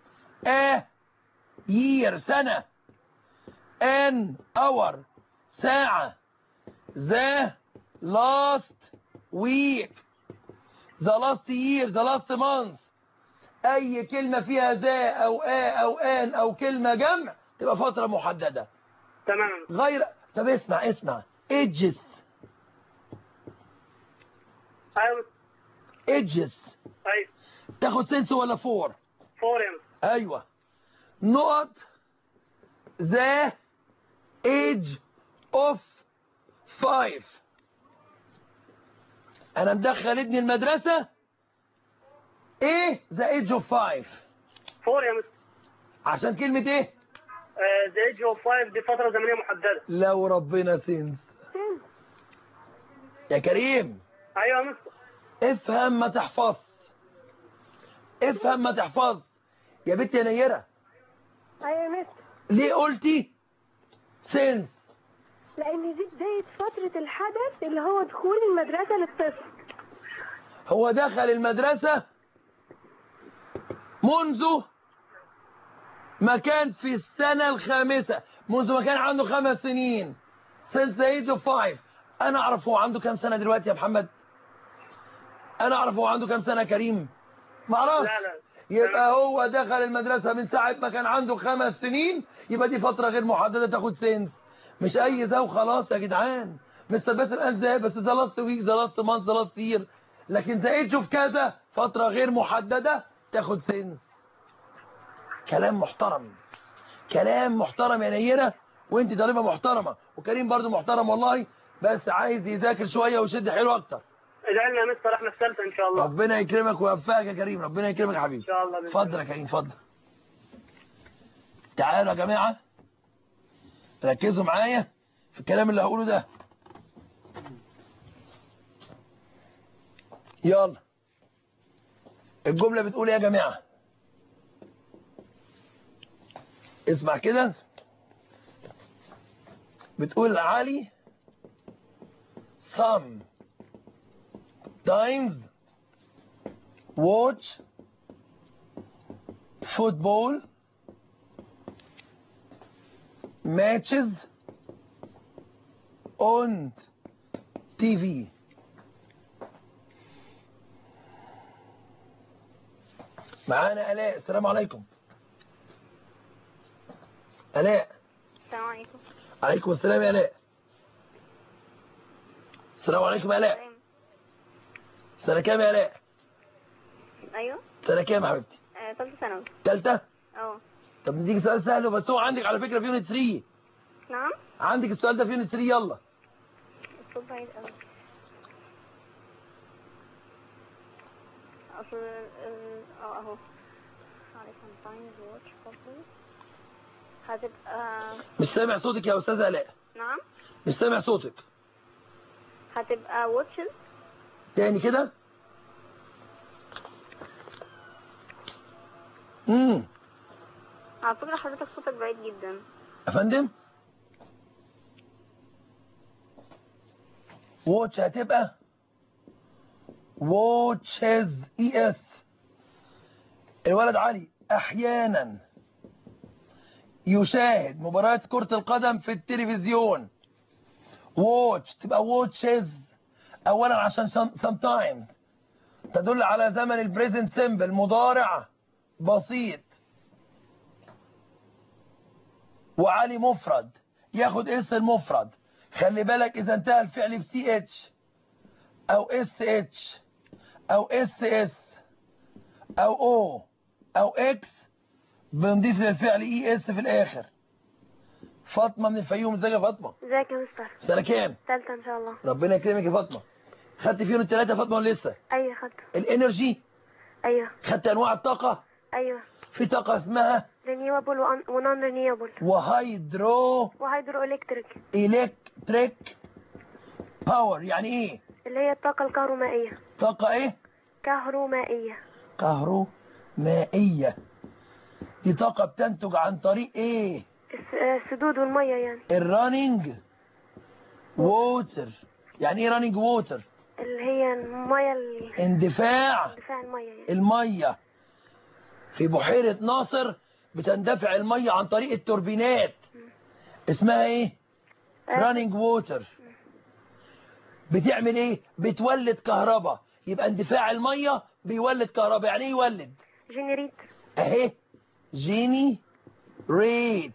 year سنة. an hour ساعة. the last week the last year the last month. أي كلمة فيها ذا أو أو آن أو كلمة جمع تبقى فترة محددة. تمام. غير. طب اسمع edges. أيوة. edges. أيوة. تاخد سنس ولا فور؟ فور يعني. أيوة. نقط the age of 5. أنا مدخل ابني المدرسة ايه the age of 5. فور يا مستر. عشان كلمة ايه؟ the age of 5 دي فترة زمنية محددة. لو ربنا سنس يا كريم. ايوه يا مستر. افهم ما تحفظ. افهم ما تحفظ يا بنت يا نيرة. ايوه يا مستر. ليه قلتي سنس؟ لان دي بداية فترة الحدث اللي هو دخول المدرسة للطفل. هو دخل المدرسة منذ ما كان في السنة الخامسة، منذ ما كان عنده 5 سنين. since the age of 5. أنا أعرف هو عنده كام سنة دلوقتي يا محمد؟ أنا أعرف هو عنده كام سنة يا كريم؟ معرفش. لا. يبقى هو دخل المدرسة من ساعة ما كان عنده 5 سنين، يبقى دي فترة غير محددة تاخد سنس. مش أي ذا وخلاص يا جدعان. مستر باسل قال ذا بس ذا لاست ويك ذا لاست مانث ذا لاست يير، لكن ذا ايج اوف كذا فترة غير محددة تاخد سنس. كلام محترم، كلام محترم يا نيرة. وانت طالبة محترمة وكريم برضو محترم والله، بس عايز يذاكر شوية ويشد حيله أكتر. ادعي لنا يا مستر، احنا في ثالثه ان شاء الله. ربنا يكرمك ويوفقك يا كريم، ربنا يكرمك يا حبيبي. ان شاء الله. اتفضل يا كريم اتفضل. تعالوا يا جماعه ركزوا معايا في الكلام اللي هقوله ده. يلا الجمله بتقول ايه يا جماعه؟ اسمع كده، بتقول علي sometimes watch football matches on TV. معانا آلاء. السلام عليكم. آلاء. السلام عليكم. عليكم السلام يا آلاء. السلام عليكم يا آلاء. سنة كام يا آلاء؟ ايوه. سنة كام يا حبيبتي؟ ثالثة ثانوي. ثالثة؟ اه. طب نديك سؤال سهل، بس هو عندك على فكرة في يونت 3. نعم؟ عندك السؤال ده في يونت 3. يلا. الصوت بعيد قوي. اصل اهو. هتبقى مش سامع صوتك يا أستاذة آلاء. نعم؟ مش سامع صوتك. هتبقى واتشز. تاني كده. على فكرة حضرتك صوتك بعيد جدا. يا فندم؟ واتش هتبقى واتشز ES. الولد علي احيانا يشاهد مباريات كرة القدم في التلفزيون. واتش تبقى واتشز اولا عشان sometimes تدل على زمن البريزنت سيمبل، مضارع بسيط، وعلي مفرد ياخد اس المفرد. خلي بالك اذا انتهى الفعل بسي اتش او اس اتش او اس اس او او او اكس بنضيف للفعل اي اس في الاخر. فاطمه من الفيوم. ازيك يا فاطمه؟ ازيك يا مستر؟ سنه كام؟ ثالثه ان شاء الله. ربنا يكرمك يا فاطمه. خدت فيهم الثلاثه فاطمه ولا لسه؟ ايوه خدت. الانرجي؟ ايوه. خدت انواع الطاقه؟ ايوه. في طاقه اسمها رينيوبل ونون رينيوبل وهيدرو الكتريك باور. يعني ايه؟ اللي هي الطاقه الكهرومائيه. طاقه ايه؟ كهرومائيه. دي طاقه بتنتج عن طريق ايه؟ السدود والميه. يعني الرانينج ووتر. يعني ايه رانينج ووتر؟ اللي هي الميه اندفاع الميه. يعني الميه في بحيره ناصر بتندفع الميه عن طريق التوربينات. اسمها ايه؟ رانينج ووتر. بتعمل ايه؟ بتولد كهرباء. يبقى اندفاع الميه بيولد كهرباء. يعني ايه يولد؟ جينيريت اهي جيني ريت.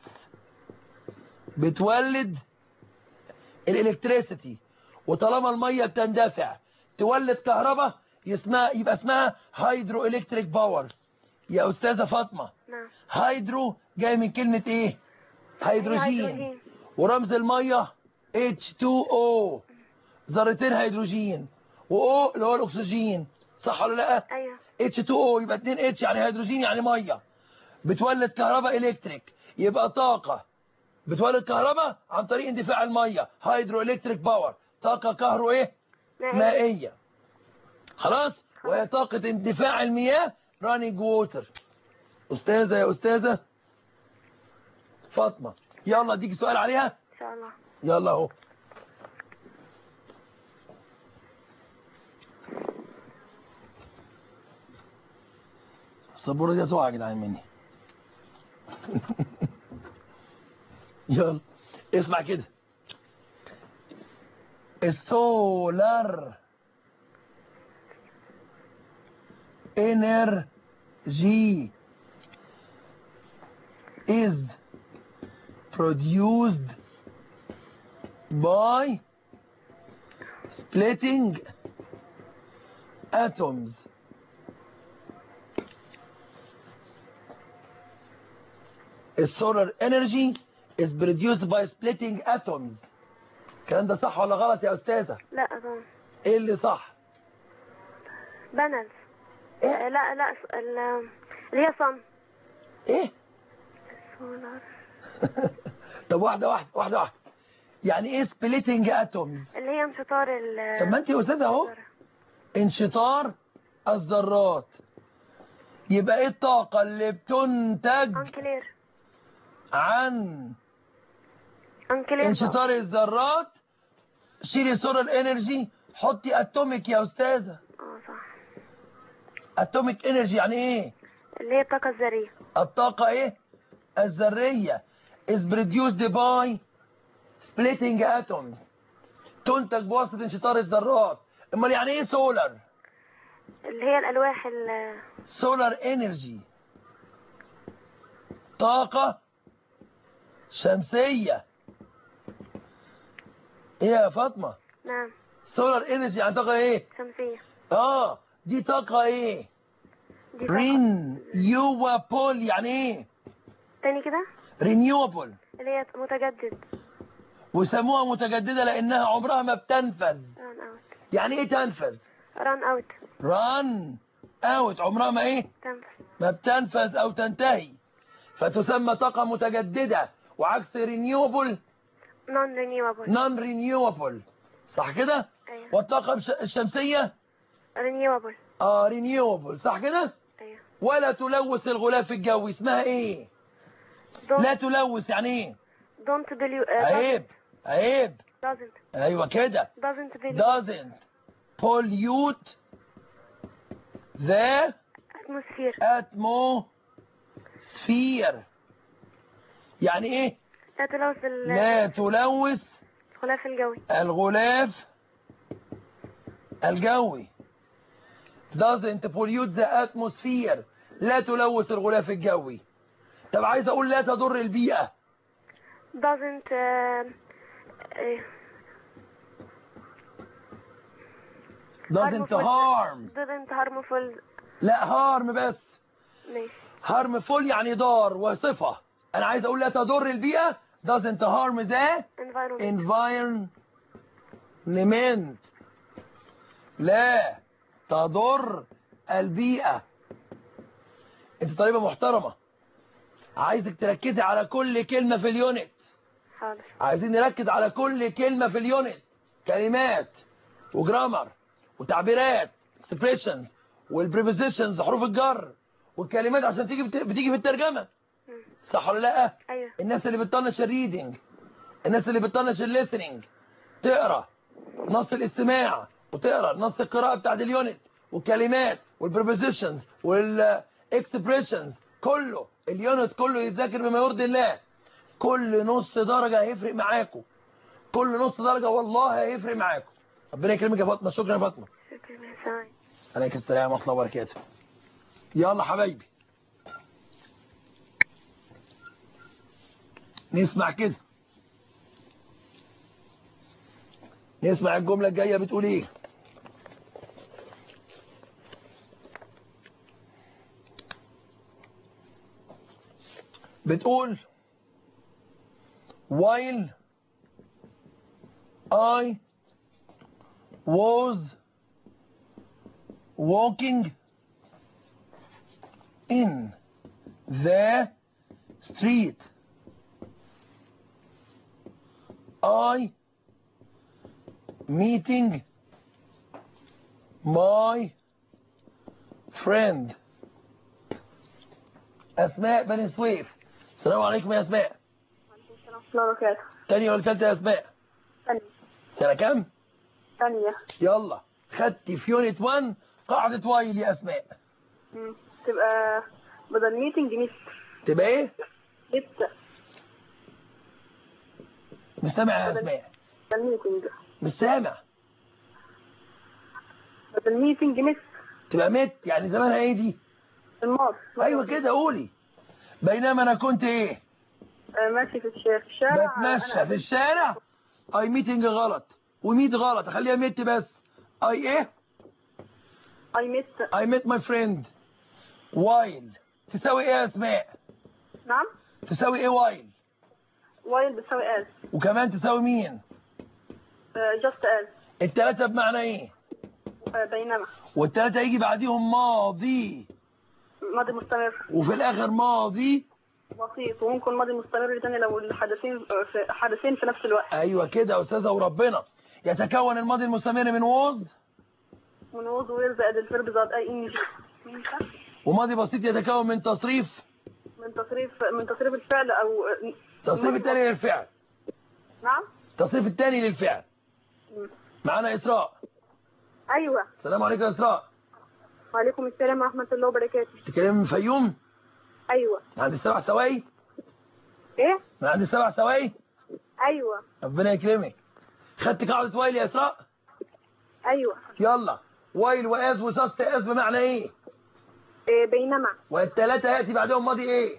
بتولد الالكتريسيتي، وطالما الميه بتندفع تولد كهرباء يبقى اسمها هيدرو الكتريك باور. يا استاذه فاطمه. نعم. هيدرو جاي من كلمه ايه؟ هيدروجين. ورمز الميه H2O، ذرتين هيدروجين، و O اللي هو الاكسجين. صح ولا لا؟ ايوه. H2O يبقى 2 H يعني هيدروجين يعني ميه. بتولد كهرباء الكتريك. يبقى طاقه بتولد كهرباء عن طريق اندفاع الميه. هيدرو الكتريك باور. طاقه كهرو ايه؟ مائيه. خلاص. وهي طاقه اندفاع المياه رانينج ووتر. استاذه يا استاذه فاطمه، يلا اديك سؤال عليها ان شاء الله. يلا اهو. السبوره دي هتقع يا جدعان مني. يلا اسمع كده. السولار energy is produced by splitting atoms. السولار energy is produced by splitting atoms. الكلام ده صح ولا غلط يا أستاذة؟ لا طبعا. ايه اللي صح؟ بانلز. إيه؟ لا اللي هي صن. ايه؟ سولار. طب واحدة يعني ايه سبليتنج اتومز؟ اللي هي انشطار طب ما انت يا استاذه اهو. انشطار الذرات. يبقى ايه الطاقة اللي بتنتج عن انشطار الذرات؟ شيلي سولار انرجي، حطي اتوميك يا استاذه. صح. اتوميك انرجي يعني ايه؟ اللي هي الطاقة الذرية. الطاقة ايه؟ الذرية is produced by splitting atoms، تنتج بواسطة انشطار الذرات. امال يعني ايه سولار؟ اللي هي الالواح سولار انرجي، طاقة شمسية. ايه يا فاطمة؟ نعم. سولار انرجي يعني طاقة ايه؟ شمسية. دي طاقة ايه؟ رينيوبل يعني ايه؟ تاني كده؟ رينيوبل اللي هي متجدد. وسموها متجددة لانها عمرها ما بتنفذ. ران اوت. يعني ايه تنفذ؟ ران اوت. ران اوت، عمرها ما ايه؟ تنفذ. ما بتنفذ او تنتهي، فتسمى طاقة متجددة. وعكس رينيوبل نون رينيوبل، صح كده؟ أيوة. والطاقة الشمسية رينيوبل. رينيوبل، صح كده؟ أيوة. ولا تلوث الغلاف الجوي، اسمها ايه؟ لا تلوث يعني ايه؟ don't عيب doesn't. ايوه كده. doesn't pollute the atmosphere. يعني ايه؟ لا تلوث الغلاف الجوي. doesn't pollute the atmosphere، لا تلوث الغلاف الجوي. طب عايز اقول لا تضر البيئة. doesn't harmful. لا harm بس. ماشي. harmful يعني ضار وصفة. انا عايز اقول لا تضر البيئة. doesn't harm the environment. لا تضر البيئة. انت طالبة محترمة، عايزك تركزي على كل كلمة في اليونت. حاضر. عايزين نركز على كل كلمة في اليونت، كلمات وجرامر وتعبيرات expressions والبريبوزيشنز حروف الجر والكلمات عشان بتيجي في الترجمة. صح ولا لا؟ ايوه. الناس اللي بتطنش الريدنج، الناس اللي بتطنش الليسننج، تقرا نص الاستماع وتقرا نص القراءة بتاعت اليونت والكلمات والبريبوزيشنز والاكسبريشنز، كله اليونت كله يتذاكر بما يرضي الله. كل نص درجة هيفرق معاكم، كل نص درجة والله هيفرق معاكم. ربنا يكرمك يا فاطمة. شكرا يا فاطمة. شكرا. عليك السلام ورحمة الله وبركاته. يلا حبايبي نسمع كده، نسمع الجملة الجاية بتقول ايه. بتقول while I was walking in the street I meeting my friend أسماء بني سويف. السلام عليكم يا أسماء. وعليكم السلام ورحمة الله وبركاته. تانية ولا تالتة يا أسماء؟ ثانية. سنة كام؟ ثانية. يلا خدتي في يونت 1 قاعدة وايل يا أسماء. تبقى بدل ميتنج ميت. تبقى إيه؟ ميت. مش سامع يا أسماء. بدل ميتنج. مش سامع. بدل ميتنج ميت. تبقى ميت يعني زمانها إيه دي؟ الماضي. أيوة كده قولي. بينما أنا كنت إيه؟ ماشي في الشارع. بتمشى في الشارع. اي ميتنج غلط وميت غلط، اخليها ميت بس. اي ايه؟ I met my friend while تساوي ايه يا اسماء؟ نعم تساوي ايه while؟ while بتساوي as. وكمان تساوي مين؟ just as. التلاتة بمعنى ايه؟ بينما. والثلاثه يجي بعديهم ماضي. ماضي مستمر. وفي الاخر ماضي بسيط، وممكن ماضي مستمر تاني لو الحدثين في نفس الوقت. ايوه كده يا استاذه وربنا. يتكون الماضي المستمر من ووز ويل زائد الفيرب زائد اي ان جي. وماضي بسيط يتكون من تصريف الفعل او تصريف الثاني للفعل. نعم. التصريف الثاني للفعل. معانا اسراء. ايوه. السلام عليكم يا اسراء. وعليكم السلام ورحمه الله وبركاته. تتكلم من الفيوم؟ ايوه. عند السبع سواقي؟ ايه؟ من عند السبع سواقي؟ ايوه. ربنا يكرمك. خدت قاعده وايل يا اسراء؟ ايوه. يلا. وايل واز وجاست از بمعنى ايه؟ بينما. والثلاثه ياتي بعدهم ماضي ايه؟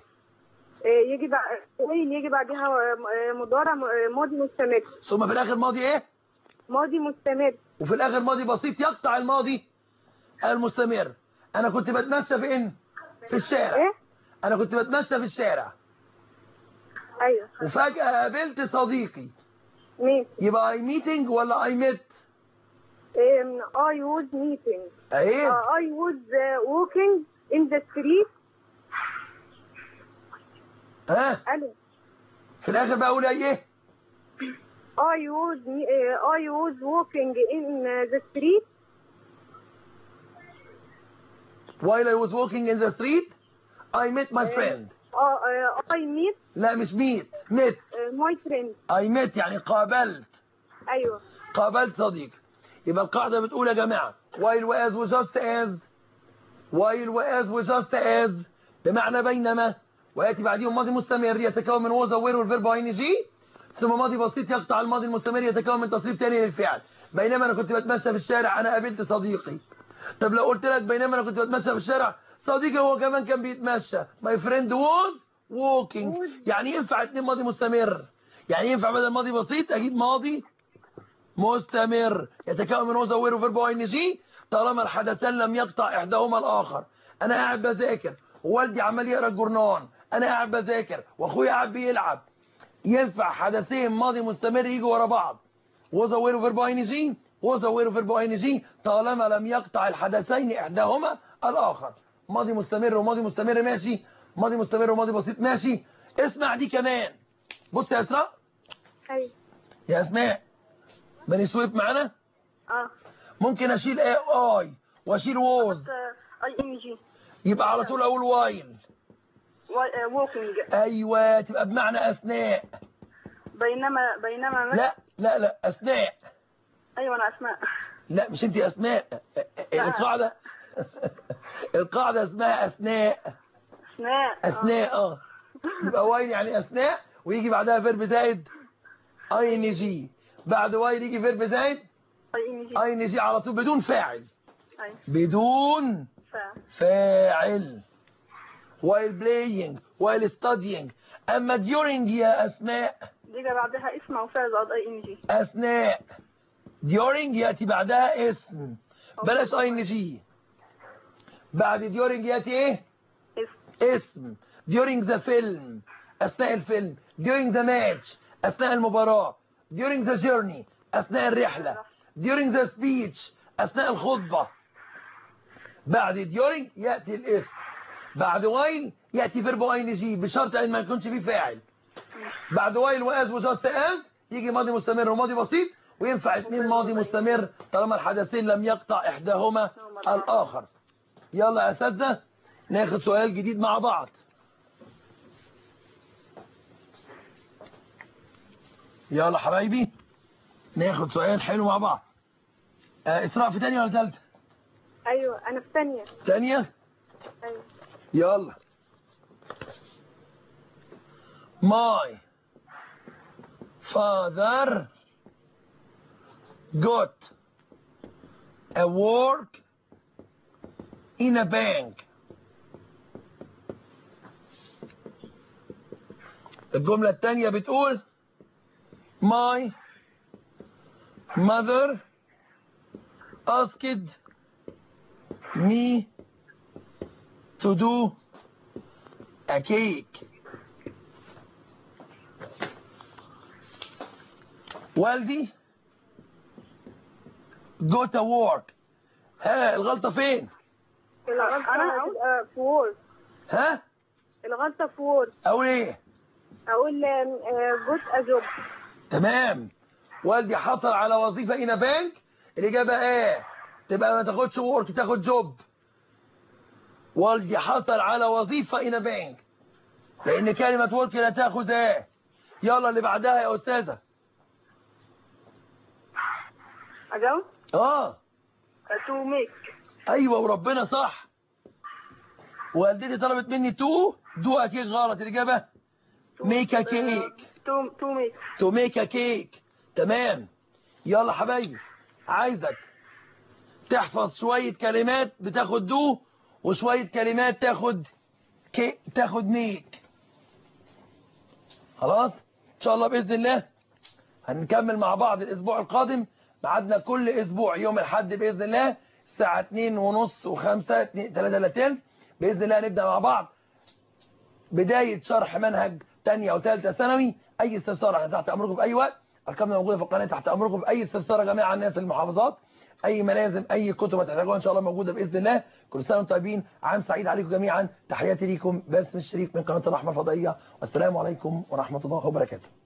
يجي بعدها مضارع ماضي مستمر. ثم في الاخر ماضي ايه؟ ماضي مستمر. وفي الاخر ماضي بسيط يقطع الماضي المستمر. انا كنت بتمشى فين؟ في الشارع. ايه؟ انا كنت بتمشى في الشارع. ايوه. وفجأة قابلت صديقي. مين؟ يبقى اي ميتنج ولا اي ميت؟ I was meeting. ايه؟ I was walking in the street. ها؟ الو. في الاخر بقى اقول ايه؟ I was walking in the street. While I was walking in the street I met my friend. I meet. لا مش meet. met. my friend. I met يعني قابلت. ايوه. قابلت صديق. يبقى القاعدة بتقول يا جماعة while was وجاست as while was وجاست as بمعنى بينما، ويأتي بعديهم ماضي مستمر يتكون من was وwere والفيرب ان جي، ثم ماضي بسيط يقطع الماضي المستمر يتكون من تصريف تاني للفعل. بينما انا كنت بتمشى في الشارع انا قابلت صديقي. طب لو قلت لك بينما انا كنت بتمشى في الشارع صديقي هو كمان كان بيتمشى my friend was walking، يعني ينفع اتنين ماضي مستمر، يعني ينفع بدل ماضي بسيط اجيب ماضي مستمر يتكون من was وwere وفيرب ان جي طالما الحدثان لم يقطع احداهما الاخر. انا قاعد بذاكر ووالدي عمال يقرا الجورنال، انا قاعد بذاكر واخويا قاعد بيلعب، ينفع حدثين ماضي مستمر يجوا ورا بعض was وwere وفيرب ان جي was وwere وفيرب ان جي طالما لم يقطع الحدثين احداهما الاخر. ماضي مستمر وماضي مستمر ماشي، ماضي مستمر وماضي بسيط ماشي. اسمع دي كمان. بص يا اسراء. ايوه. يا اسماء بني سويف معانا؟ ممكن اشيل اي واشيل ووز اي ام جي يبقى على طول اقول وايل. walking. ايوه تبقى بمعنى اثناء. بينما لا اثناء. ايوه انا اسماء. لا مش انت اسماء. القاعده القاعده اسمها اثناء. اثناء يبقى وايل يعني اثناء ويجي بعدها فيرب زائد اي ان جي، بعد وايل يجي فيرب زائد اي ان جي على طول بدون فاعل. بدون فاعل. while playing while studying. اما during يا اسماء دي بعدها اسم او فعل زائد اي ان جي. اثناء. during ياتي بعدها اسم بلاش اي ان جي. بعد during ياتي ايه؟ اسم. during the film اثناء الفيلم. during the match اثناء المباراة. during the journey اثناء الرحلة. during the speech اثناء الخطبة. بعد during ياتي الاسم. بعد while ياتي فيرب ان جي بشرط ان ما يكونش فيه فاعل. بعد while واز وجاست از يجي ماضي مستمر وماضي بسيط، وينفع اتنين ماضي مستمر طالما الحدثين لم يقطع احداهما الاخر. يلا يا اساتذه ناخد سؤال جديد مع بعض. يلا حبايبي ناخد سؤال حلو مع بعض. اسراء في ثانيه ولا ثالثه؟ ايوه انا في ثانيه. ثانيه؟ ايوه. يلا. My father got a work in a bank. الجملة الثانية بتقول My mother asked me to do a cake. والدي go to work ها الغلطة فين؟ الغلطة هتبقى في وورد. ها؟ الغلطة في وورد. أقول إيه؟ أقول جوت أجوب. تمام. والدي حصل على وظيفة إن بانك. الإجابة إيه؟ تبقى ما تاخدش وورك تاخد جوب. والدي حصل على وظيفة إن بانك، لأن كلمة وورك لا تاخذ إيه. يلا اللي بعدها يا أستاذة. أجاوب؟ تو ميك. أيوة وربنا صح. والدتي طلبت مني دو أكيد غلط. الإجابة ميك كيك. تو ميك كيك. تمام. يلا حبايبي، عايزك تحفظ شوية كلمات بتاخد دو، وشوية كلمات تاخد ميك. خلاص ان شاء الله باذن الله هنكمل مع بعض الاسبوع القادم. ميعادنا كل اسبوع يوم الاحد باذن الله الساعه 2:30 و5 3:00 باذن الله. نبدا مع بعض بدايه شرح منهج ثانيه وثالثه ثانوي. اي استفسار احنا تحت امركم في اي وقت. ارقامنا موجوده في القناه تحت امركم في اي استفسار يا جماعه. الناس المحافظات اي ملازم اي كتب هتحتاجوها ان شاء الله موجوده باذن الله. كل سنه وانتم طيبين. عام سعيد عليكم جميعا. تحياتي ليكم باسم الشريف من قناه الرحمه الفضائيه، والسلام عليكم ورحمه الله وبركاته.